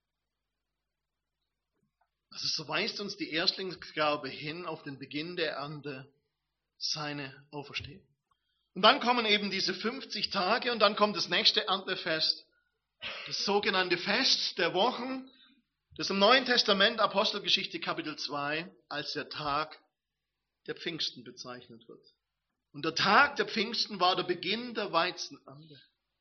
Also so weist uns die Erstlingsgabe hin auf den Beginn der Ernte, seine Auferstehung. Und dann kommen eben diese fünfzig Tage und dann kommt das nächste Erntefest, das sogenannte Fest der Wochen, das im Neuen Testament, Apostelgeschichte Kapitel zwei, als der Tag der Pfingsten bezeichnet wird. Und der Tag der Pfingsten war der Beginn der Weizenernte.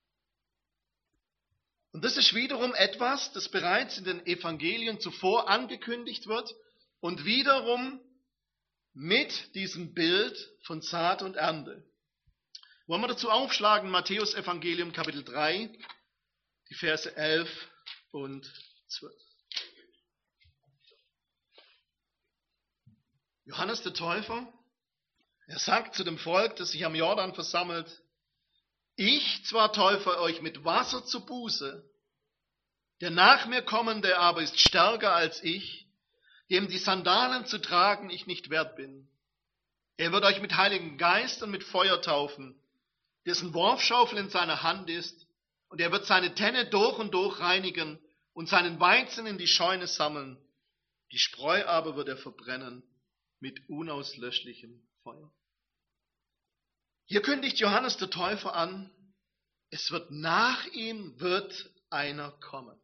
Und das ist wiederum etwas, das bereits in den Evangelien zuvor angekündigt wird und wiederum mit diesem Bild von Saat und Ernte. Wollen wir dazu aufschlagen, Matthäus Evangelium Kapitel drei, die Verse elf und zwölf. Johannes der Täufer, er sagt zu dem Volk, das sich am Jordan versammelt: Ich zwar täufe euch mit Wasser zur Buße, der nach mir kommende aber ist stärker als ich, dem die Sandalen zu tragen ich nicht wert bin. Er wird euch mit Heiligen Geist und mit Feuer taufen, dessen Worfschaufel in seiner Hand ist, und er wird seine Tenne durch und durch reinigen und seinen Weizen in die Scheune sammeln. Die Spreu aber wird er verbrennen mit unauslöschlichem Feuer. Hier kündigt Johannes der Täufer an, es wird nach ihm wird einer kommen.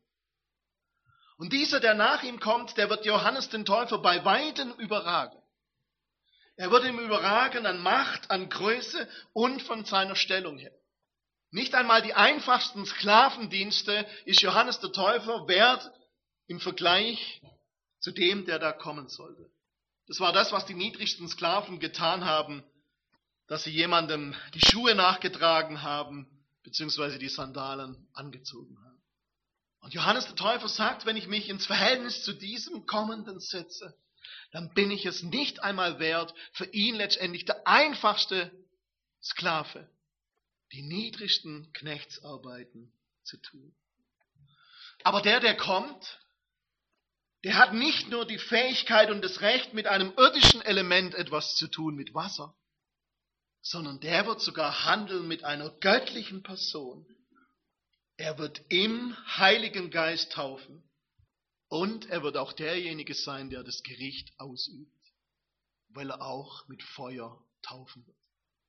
Und dieser, der nach ihm kommt, der wird Johannes den Täufer bei weitem überragen. Er wird ihm überragen an Macht, an Größe und von seiner Stellung her. Nicht einmal die einfachsten Sklavendienste ist Johannes der Täufer wert im Vergleich zu dem, der da kommen sollte. Das war das, was die niedrigsten Sklaven getan haben, dass sie jemandem die Schuhe nachgetragen haben, beziehungsweise die Sandalen angezogen haben. Und Johannes der Täufer sagt, wenn ich mich ins Verhältnis zu diesem Kommenden setze, dann bin ich es nicht einmal wert, für ihn letztendlich der einfachste Sklave, die niedrigsten Knechtsarbeiten zu tun. Aber der, der kommt, der hat nicht nur die Fähigkeit und das Recht, mit einem irdischen Element etwas zu tun, mit Wasser, sondern der wird sogar handeln mit einer göttlichen Person. Er wird im Heiligen Geist taufen und er wird auch derjenige sein, der das Gericht ausübt, weil er auch mit Feuer taufen wird.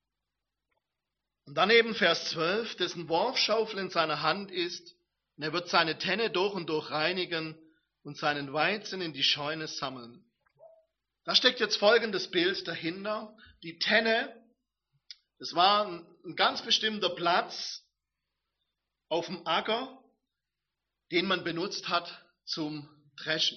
Und dann eben Vers zwölf, dessen Worfschaufel in seiner Hand ist, und er wird seine Tenne durch und durch reinigen und seinen Weizen in die Scheune sammeln. Da steckt jetzt folgendes Bild dahinter. Die Tenne, das war ein ganz bestimmter Platz auf dem Acker, den man benutzt hat zum Dreschen.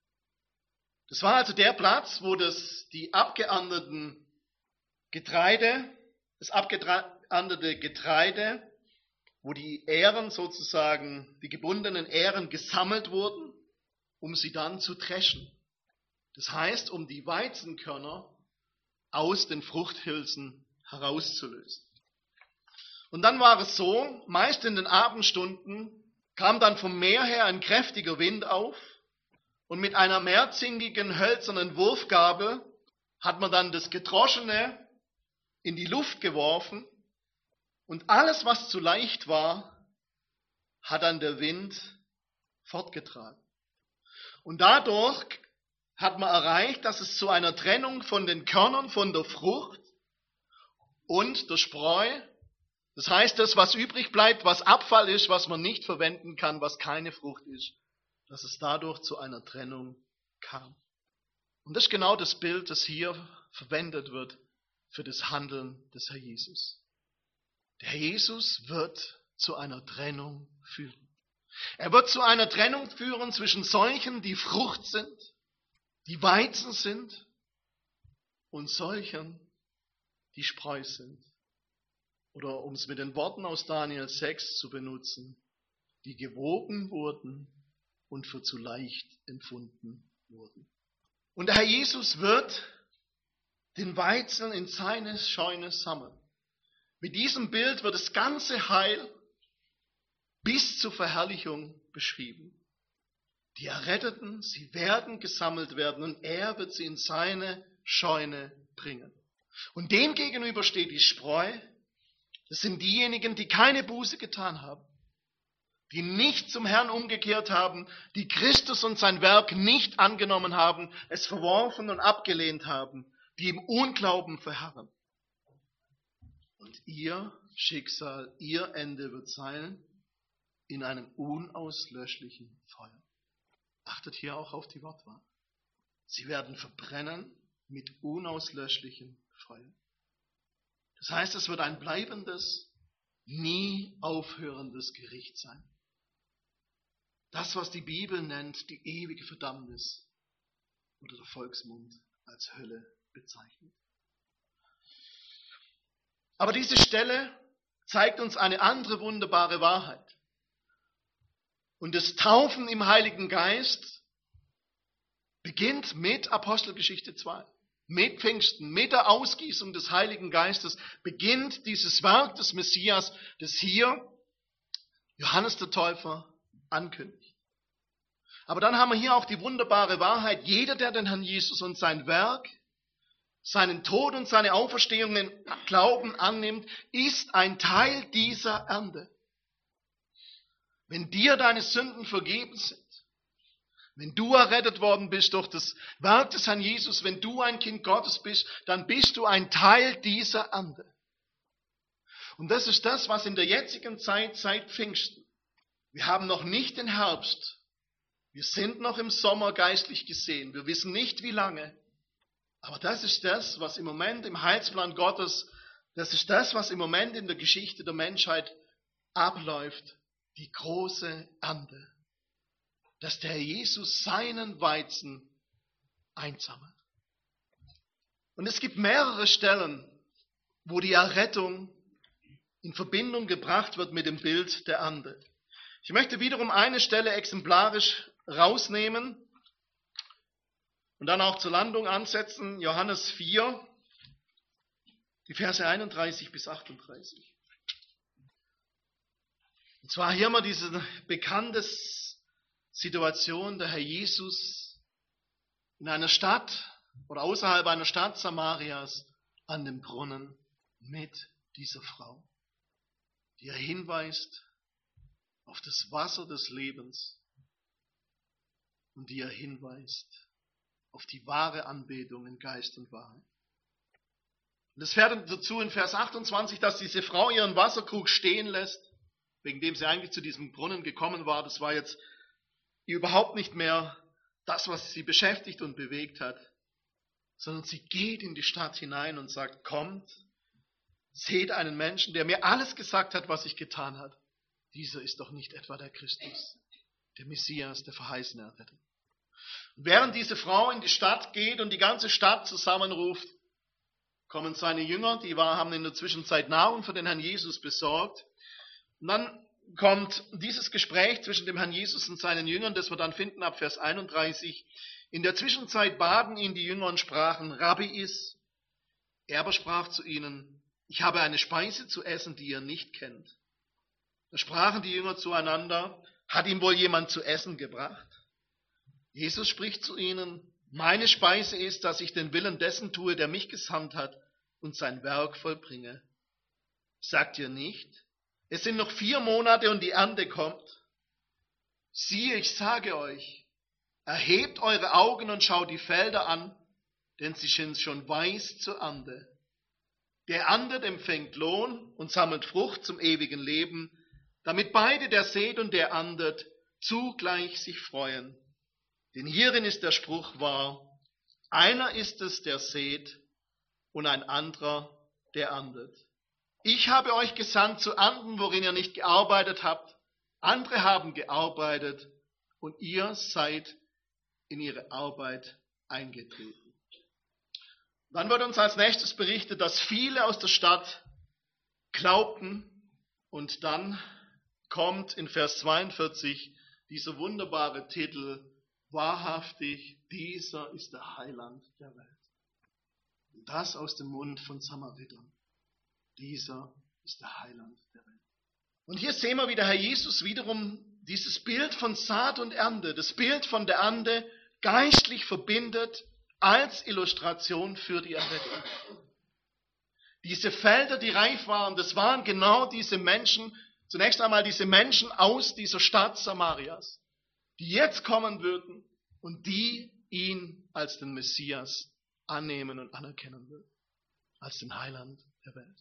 Das war also der Platz, wo das, die abgeernteten Getreide, das abgeerntete Getreide, wo die Ähren sozusagen, die gebundenen Ähren gesammelt wurden, um sie dann zu dreschen. Das heißt, um die Weizenkörner aus den Fruchthülsen herauszulösen. Und dann war es so, meist in den Abendstunden kam dann vom Meer her ein kräftiger Wind auf und mit einer mehrzinkigen hölzernen Wurfgabel hat man dann das Gedroschene in die Luft geworfen und alles, was zu leicht war, hat dann der Wind fortgetragen. Und dadurch hat man erreicht, dass es zu einer Trennung von den Körnern, von der Frucht und der Spreu, das heißt, das, was übrig bleibt, was Abfall ist, was man nicht verwenden kann, was keine Frucht ist, dass es dadurch zu einer Trennung kam. Und das ist genau das Bild, das hier verwendet wird für das Handeln des Herrn Jesus. Der Herr Jesus wird zu einer Trennung führen. Er wird zu einer Trennung führen zwischen solchen, die Frucht sind, die Weizen sind, und solchen, die Spreu sind. Oder um es mit den Worten aus Daniel sechs zu benutzen, die gewogen wurden und für zu leicht empfunden wurden. Und der Herr Jesus wird den Weizen in seine Scheune sammeln. Mit diesem Bild wird das ganze Heil bis zur Verherrlichung beschrieben. Die Erretteten, sie werden gesammelt werden und er wird sie in seine Scheune bringen. Und dem gegenüber steht die Spreu. Das sind diejenigen, die keine Buße getan haben, die nicht zum Herrn umgekehrt haben, die Christus und sein Werk nicht angenommen haben, es verworfen und abgelehnt haben, die im Unglauben verharren. Und ihr Schicksal, ihr Ende wird sein in einem unauslöschlichen Feuer. Achtet hier auch auf die Wortwahl. Sie werden verbrennen mit unauslöschlichem Feuer. Das heißt, es wird ein bleibendes, nie aufhörendes Gericht sein. Das, was die Bibel nennt, die ewige Verdammnis oder der Volksmund als Hölle bezeichnet. Aber diese Stelle zeigt uns eine andere wunderbare Wahrheit. Und das Taufen im Heiligen Geist beginnt mit Apostelgeschichte zwei. Mit Pfingsten, mit der Ausgießung des Heiligen Geistes beginnt dieses Werk des Messias, das hier Johannes der Täufer ankündigt. Aber dann haben wir hier auch die wunderbare Wahrheit, jeder, der den Herrn Jesus und sein Werk, seinen Tod und seine Auferstehung in Glauben annimmt, ist ein Teil dieser Ernte. Wenn dir deine Sünden vergeben sind, wenn du errettet worden bist durch das Werk des Herrn Jesus, wenn du ein Kind Gottes bist, dann bist du ein Teil dieser Ernte. Und das ist das, was in der jetzigen Zeit, seit Pfingsten, wir haben noch nicht den Herbst, wir sind noch im Sommer geistlich gesehen, wir wissen nicht wie lange, aber das ist das, was im Moment im Heilsplan Gottes, das ist das, was im Moment in der Geschichte der Menschheit abläuft, die große Ernte. Dass der Herr Jesus seinen Weizen einsammelt. Und es gibt mehrere Stellen, wo die Errettung in Verbindung gebracht wird mit dem Bild der Ernte. Ich möchte wiederum eine Stelle exemplarisch rausnehmen und dann auch zur Landung ansetzen. Johannes vier, die Verse einunddreißig bis achtunddreißig. Und zwar hier mal diese bekannte Situation, der Herr Jesus in einer Stadt oder außerhalb einer Stadt Samarias an dem Brunnen mit dieser Frau, die er hinweist auf das Wasser des Lebens und die er hinweist auf die wahre Anbetung in Geist und Wahrheit. Und es fährt dazu in Vers achtundzwanzig, dass diese Frau ihren Wasserkrug stehen lässt, wegen dem sie eigentlich zu diesem Brunnen gekommen war. Das war jetzt überhaupt nicht mehr das, was sie beschäftigt und bewegt hat, sondern sie geht in die Stadt hinein und sagt, kommt, seht einen Menschen, der mir alles gesagt hat, was ich getan habe. Dieser ist doch nicht etwa der Christus, der Messias, der verheißene Erretter. Und während diese Frau in die Stadt geht und die ganze Stadt zusammenruft, kommen seine Jünger, die war, haben in der Zwischenzeit Nahrung für den Herrn Jesus besorgt. Und dann kommt dieses Gespräch zwischen dem Herrn Jesus und seinen Jüngern, das wir dann finden ab Vers einunddreißig. In der Zwischenzeit baten ihn die Jünger und sprachen, Rabbi iss. Er aber sprach zu ihnen, ich habe eine Speise zu essen, die ihr nicht kennt. Da sprachen die Jünger zueinander, hat ihm wohl jemand zu essen gebracht? Jesus spricht zu ihnen, meine Speise ist, dass ich den Willen dessen tue, der mich gesandt hat und sein Werk vollbringe. Sagt ihr nicht? Es sind noch vier Monate und die Ernte kommt. Siehe, ich sage euch, erhebt eure Augen und schaut die Felder an, denn sie sind schon weiß zur Ernte. Der erntet, empfängt Lohn und sammelt Frucht zum ewigen Leben, damit beide, der sät und der erntet, zugleich sich freuen. Denn hierin ist der Spruch wahr, einer ist es, der sät, und ein anderer, der erntet. Ich habe euch gesandt zu ernten, worin ihr nicht gearbeitet habt. Andere haben gearbeitet und ihr seid in ihre Arbeit eingetreten. Dann wird uns als nächstes berichtet, dass viele aus der Stadt glaubten und dann kommt in Vers zweiundvierzig dieser wunderbare Titel, wahrhaftig, dieser ist der Heiland der Welt. Und das aus dem Mund von Samaritern. Dieser ist der Heiland der Welt. Und hier sehen wir, wie der Herr Jesus wiederum dieses Bild von Saat und Ernte, das Bild von der Ernte geistlich verbindet als Illustration für die Errettung. Diese Felder, die reif waren, das waren genau diese Menschen, zunächst einmal diese Menschen aus dieser Stadt Samarias, die jetzt kommen würden und die ihn als den Messias annehmen und anerkennen würden, als den Heiland der Welt.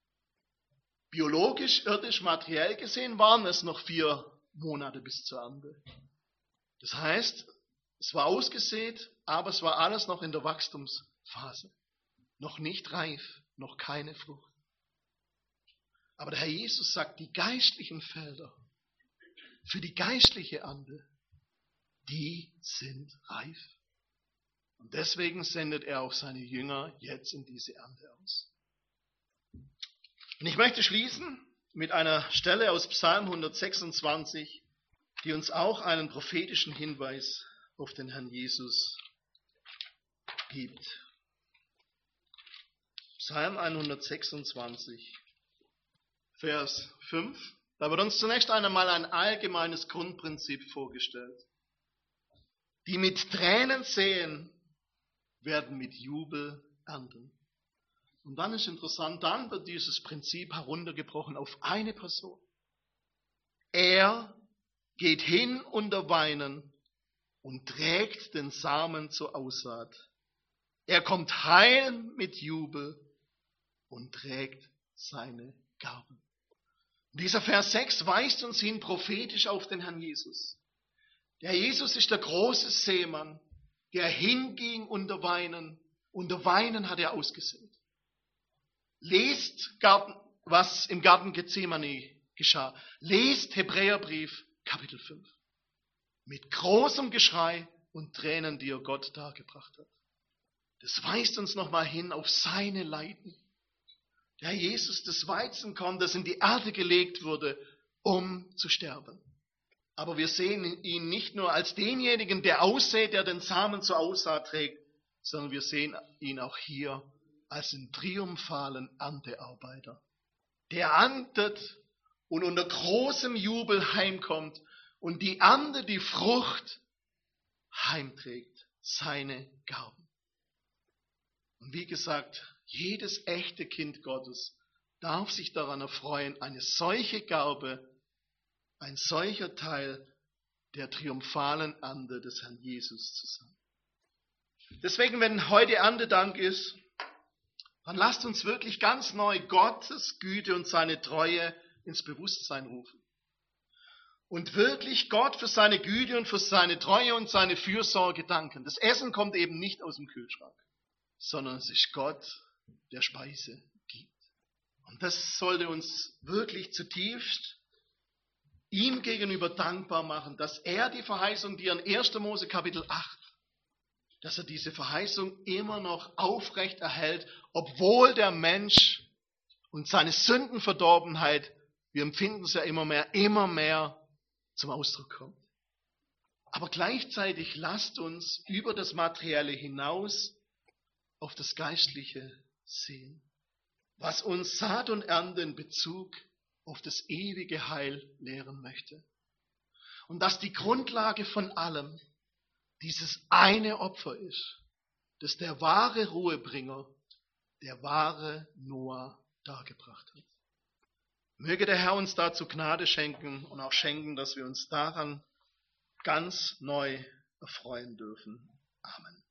Biologisch, irdisch, materiell gesehen waren es noch vier Monate bis zur Ernte. Das heißt, es war ausgesät, aber es war alles noch in der Wachstumsphase. Noch nicht reif, noch keine Frucht. Aber der Herr Jesus sagt, die geistlichen Felder für die geistliche Ernte, die sind reif. Und deswegen sendet er auch seine Jünger jetzt in diese Ernte aus. Und ich möchte schließen mit einer Stelle aus Psalm hundertsechsundzwanzig, die uns auch einen prophetischen Hinweis auf den Herrn Jesus gibt. Psalm hundertsechsundzwanzig, Vers fünf. Da wird uns zunächst einmal ein allgemeines Grundprinzip vorgestellt. Die mit Tränen säen, werden mit Jubel ernten. Und dann ist interessant, dann wird dieses Prinzip heruntergebrochen auf eine Person. Er geht hin unter Weinen und trägt den Samen zur Aussaat. Er kommt heil mit Jubel und trägt seine Gaben. Und dieser Vers sechs weist uns hin prophetisch auf den Herrn Jesus. Der Jesus ist der große Sämann, der hinging unter Weinen. Unter Weinen hat er ausgesät. Lest, was im Garten Gethsemane geschah. Lest Hebräerbrief, Kapitel fünf. Mit großem Geschrei und Tränen, die er Gott dargebracht hat. Das weist uns nochmal hin auf seine Leiden. Der Jesus, das Weizenkorn, das in die Erde gelegt wurde, um zu sterben. Aber wir sehen ihn nicht nur als denjenigen, der aussät, der den Samen zur Aussaat trägt, sondern wir sehen ihn auch hier als den triumphalen Erntearbeiter, der erntet und unter großem Jubel heimkommt und die Ernte, die Frucht, heimträgt, seine Gaben. Und wie gesagt, jedes echte Kind Gottes darf sich daran erfreuen, eine solche Gabe, ein solcher Teil der triumphalen Ernte des Herrn Jesus zu sein. Deswegen, wenn heute Erntedank ist, dann lasst uns wirklich ganz neu Gottes Güte und seine Treue ins Bewusstsein rufen. Und wirklich Gott für seine Güte und für seine Treue und seine Fürsorge danken. Das Essen kommt eben nicht aus dem Kühlschrank, sondern es ist Gott, der Speise gibt. Und das sollte uns wirklich zutiefst ihm gegenüber dankbar machen, dass er die Verheißung, die er in erster Mose Kapitel acht, dass er diese Verheißung immer noch aufrecht erhält, obwohl der Mensch und seine Sündenverdorbenheit, wir empfinden es ja immer mehr, immer mehr zum Ausdruck kommt. Aber gleichzeitig lasst uns über das Materielle hinaus auf das Geistliche sehen, was uns Saat und Ernte in Bezug auf das ewige Heil lehren möchte. Und dass die Grundlage von allem dieses eine Opfer ist, das der wahre Ruhebringer, der wahre Noah dargebracht hat. Möge der Herr uns dazu Gnade schenken und auch schenken, dass wir uns daran ganz neu erfreuen dürfen. Amen.